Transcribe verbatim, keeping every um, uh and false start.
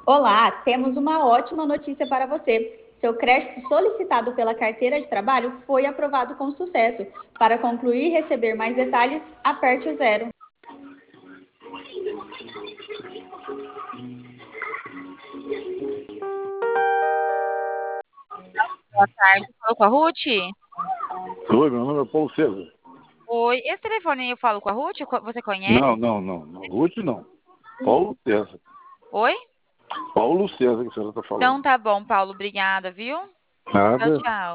Olá, temos uma ótima notícia para você. Seu crédito solicitado pela carteira de trabalho foi aprovado com sucesso. Para concluir e receber mais detalhes, aperte o zero. Boa tarde, falo com a Ruth? Oi, meu nome é Paulo César. Oi, esse telefone aí eu falo com a Ruth? Co- Você conhece? Não, não, não. não. Ruth não. Paulo César. Oi? Paulo César que a senhora está falando. Então tá bom, Paulo, obrigada, viu? Tchau, Nada. tchau.